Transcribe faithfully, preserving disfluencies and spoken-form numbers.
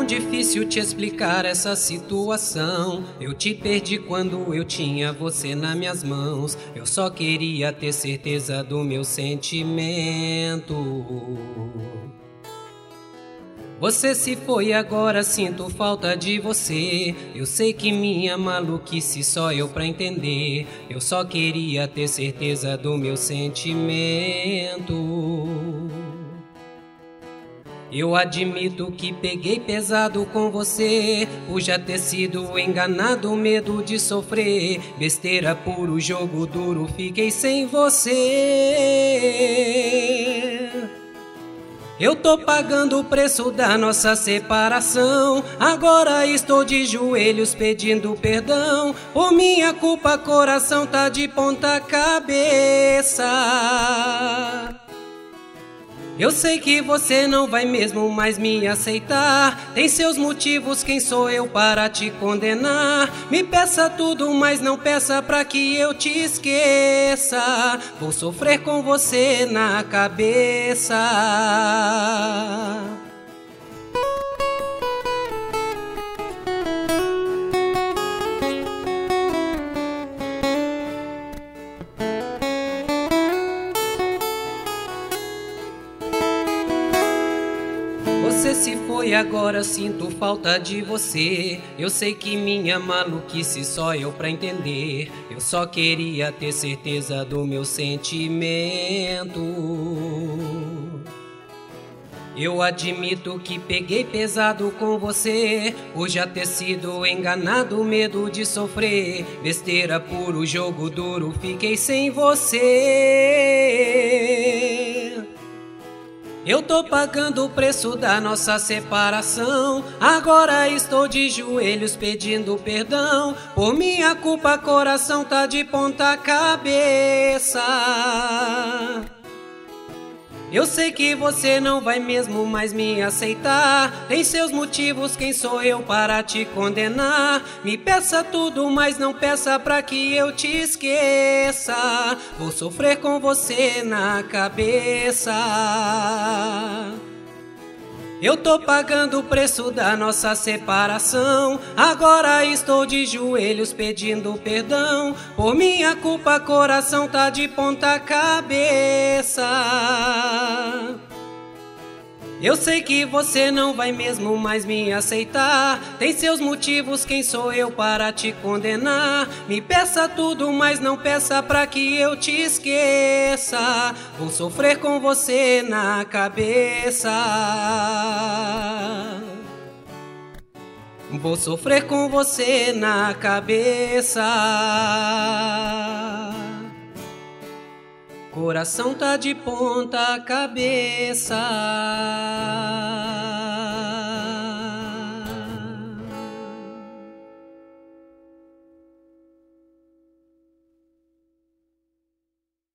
tão difícil te explicar essa situação. Eu te perdi quando eu tinha você nas minhas mãos. Eu só queria ter certeza do meu sentimento. Você se foi, agora sinto falta de você. Eu sei que minha maluquice só eu pra entender. Eu só queria ter certeza do meu sentimento. Eu admito que peguei pesado com você, por já ter sido enganado, medo de sofrer. Besteira, puro jogo duro, fiquei sem você. Eu tô pagando o preço da nossa separação. Agora estou de joelhos pedindo perdão. Por minha culpa, coração tá de ponta cabeça. Eu sei que você não vai mesmo mais me aceitar. Tem seus motivos, quem sou eu para te condenar? Me peça tudo, mas não peça pra que eu te esqueça. Vou sofrer com você na cabeça. Você se foi, agora sinto falta de você. Eu sei que minha maluquice só eu pra entender. Eu só queria ter certeza do meu sentimento. Eu admito que peguei pesado com você, por já ter sido enganado, medo de sofrer. Besteira, puro jogo duro, fiquei sem você. Eu tô pagando o preço da nossa separação. Agora estou de joelhos pedindo perdão. Por minha culpa, coração tá de ponta cabeça. Eu sei que você não vai mesmo mais me aceitar. Tem seus motivos, quem sou eu para te condenar? Me peça tudo, mas não peça pra que eu te esqueça. Vou sofrer com você na cabeça. Eu tô pagando o preço da nossa separação. Agora estou de joelhos pedindo perdão. Por minha culpa, coração tá de ponta cabeça. Eu sei que você não vai mesmo mais me aceitar. Tem seus motivos, quem sou eu para te condenar? Me peça tudo, mas não peça pra que eu te esqueça. Vou sofrer com você na cabeça. Vou sofrer com você na cabeça. Coração tá de ponta cabeça.